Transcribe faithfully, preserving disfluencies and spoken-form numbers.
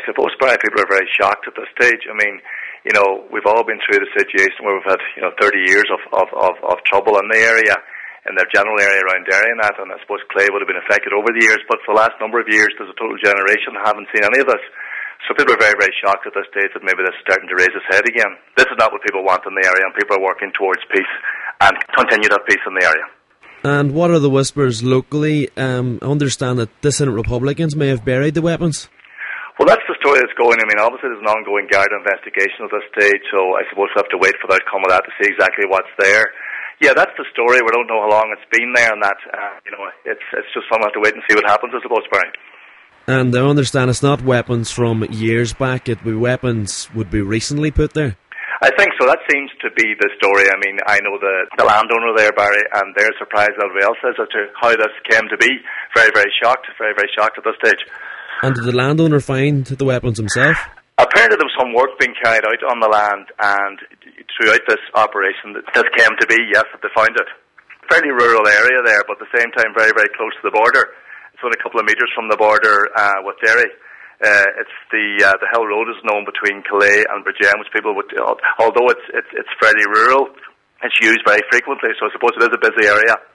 suppose probably people are very shocked at this stage. I mean, you know, we've all been through the situation where we've had, you know, thirty years of, of, of, of trouble in the area, in the general area around Derry and that, and I suppose Clay would have been affected over the years, but for the last number of years, there's a total generation that haven't seen any of this. So people are very, very shocked at this stage that maybe this is starting to raise its head again. This is not what people want in the area, and people are working towards peace and continue to have peace in the area. And what are the whispers locally? Um, I understand that dissident Republicans may have buried the weapons. Well, that's the story that's going. I mean, obviously there's an ongoing Garda investigation at this stage, so I suppose we'll have to wait for the outcome of that to see exactly what's there. Yeah, that's the story. We don't know how long it's been there, and that, uh, you know, it's it's just something we'll have to wait and see what happens, I suppose, Barry. And I understand it's not weapons from years back, it would be weapons would be recently put there? I think so. That seems to be the story. I mean, I know the, the landowner there, Barry, and they're surprised, everybody else is, as to how this came to be. Very, very shocked, very, very shocked at this stage. And did the landowner find the weapons himself? Apparently there was some work being carried out on the land, and throughout this operation, this came to be, yes, that they found it. Fairly rural area there, but at the same time very, very close to the border. It's only a couple of metres from the border uh, with Derry. Uh, it's the uh, the Hill Road is known between Calais and Bridgend, which people would, although it's it's it's fairly rural, it's used very frequently. So I suppose it is a busy area.